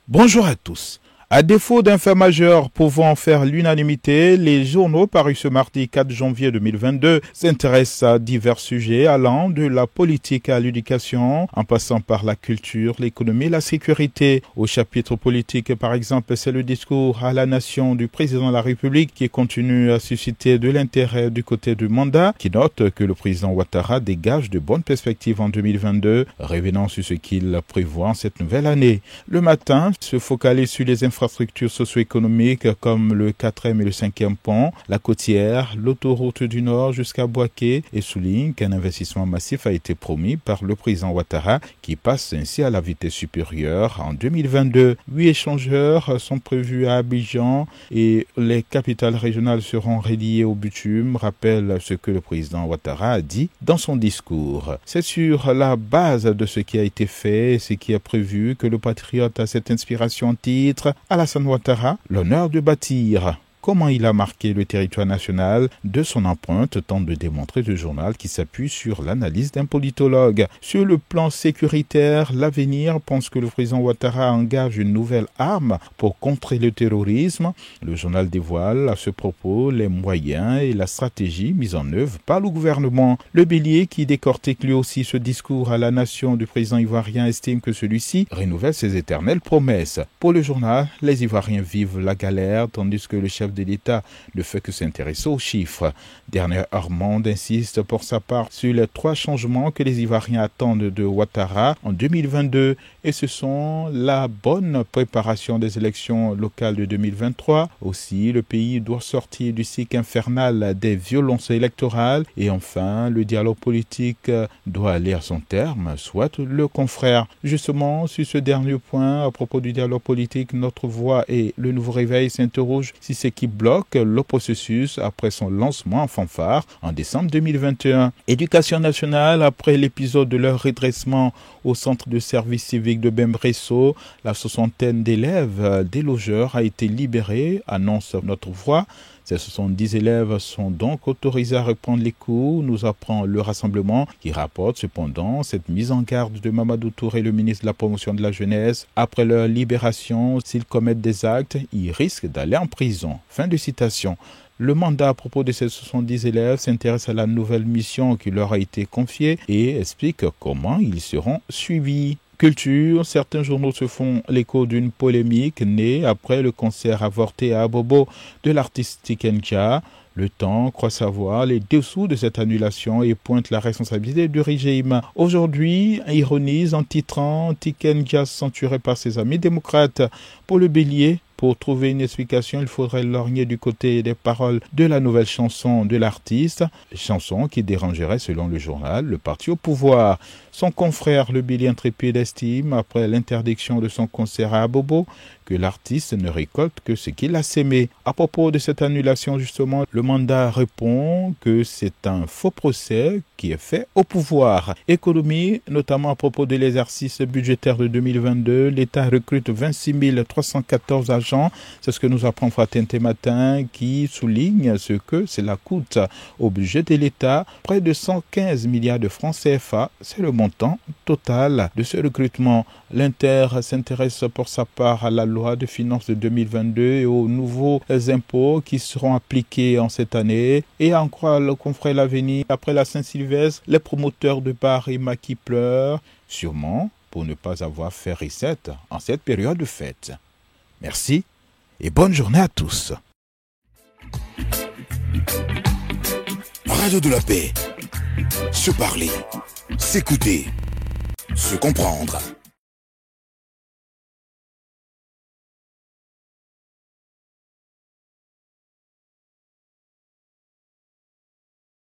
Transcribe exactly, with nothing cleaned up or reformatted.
Bonjour à tous. À défaut d'un fait majeur pouvant faire l'unanimité, les journaux parus ce mardi quatre janvier deux mille vingt-deux s'intéressent à divers sujets allant de la politique à l'éducation, en passant par la culture, l'économie et la sécurité. Au chapitre politique, par exemple, c'est le discours à la nation du président de la République qui continue à susciter de l'intérêt du côté du mandat, qui note que le président Ouattara dégage de bonnes perspectives en deux mille vingt-deux, revenant sur ce qu'il prévoit en cette nouvelle année. Le matin se focalise sur les infrastructures infrastructures socio-économiques comme le quatrième et le cinquième pont, la côtière, l'autoroute du Nord jusqu'à Boaké et souligne qu'un investissement massif a été promis par le président Ouattara qui passe ainsi à la vitesse supérieure en deux mille vingt-deux. Huit échangeurs sont prévus à Abidjan et les capitales régionales seront reliées au bitume, rappelle ce que le président Ouattara a dit dans son discours. C'est sur la base de ce qui a été fait et ce qui est prévu que le patriote a cette inspiration titre Alassane Ouattara, l'honneur de bâtir. Comment il a marqué le territoire national de son empreinte tente de démontrer le journal qui s'appuie sur l'analyse d'un politologue. Sur le plan sécuritaire, l'avenir pense que le président Ouattara engage une nouvelle arme pour contrer le terrorisme. Le journal dévoile à ce propos les moyens et la stratégie mise en œuvre par le gouvernement. Le Bélier, qui décortique lui aussi ce discours à la nation du président ivoirien, estime que celui-ci renouvelle ses éternelles promesses. Pour le journal, les Ivoiriens vivent la galère tandis que le chef de l'État ne fait que s'intéresser aux chiffres. Dernière Armand insiste pour sa part sur les trois changements que les Ivoiriens attendent de Ouattara en deux mille vingt-deux et ce sont la bonne préparation des élections locales de deux mille vingt-trois. Aussi, le pays doit sortir du cycle infernal des violences électorales et enfin, le dialogue politique doit aller à son terme, soit le confrère. Justement, sur ce dernier point, à propos du dialogue politique, Notre Voix et Le Nouveau Réveil s'interrogent si c'est qui bloque le processus après son lancement en fanfare en décembre deux mille vingt et un. Éducation nationale, après l'épisode de leur redressement au centre de service civique de Bembresso, la soixantaine d'élèves délogeurs a été libérée, annonce Notre Voix. Ces soixante-dix élèves sont donc autorisés à reprendre les cours, nous apprend le rassemblement qui rapporte cependant cette mise en garde de Mamadou Touré, le ministre de la Promotion de la Jeunesse. Après leur libération, s'ils commettent des actes, ils risquent d'aller en prison. Fin de citation. Le mandat à propos de ces soixante-dix élèves s'intéresse à la nouvelle mission qui leur a été confiée et explique comment ils seront suivis. Culture, certains journaux se font l'écho d'une polémique née après le concert avorté à Abobo de l'artiste Tiken Jah. Le Temps croit savoir les dessous de cette annulation et pointe la responsabilité du régime. Aujourd'hui, ironise en titrant Tiken Jah censuré par ses amis démocrates. Pour le Bélier, pour trouver une explication, il faudrait lorgner du côté des paroles de la nouvelle chanson de l'artiste, chanson qui dérangerait, selon le journal, le parti au pouvoir. Son confrère, le Bélier intrépide, estime, après l'interdiction de son concert à Abobo, que l'artiste ne récolte que ce qu'il a sémé. À propos de cette annulation, justement, le mandat répond que c'est un faux procès qui est fait au pouvoir. Économie, notamment à propos de l'exercice budgétaire de deux mille vingt-deux, l'État recrute vingt-six mille trois cent quatorze agents. C'est ce que nous apprend Fraternité Matin, qui souligne ce que cela coûte au budget de l'État. Près de cent quinze milliards de francs C F A, c'est le montant total de ce recrutement. L'Inter s'intéresse pour sa part à la loi de finances de deux mille vingt-deux et aux nouveaux impôts qui seront appliqués en cette année. Et en croire le confrère L'Avenir, après la Saint-Sylvestre, les promoteurs de bars et maquis pleurent, sûrement pour ne pas avoir fait recette en cette période de fête. Merci et bonne journée à tous. Radio de la paix. Se parler, s'écouter, se comprendre.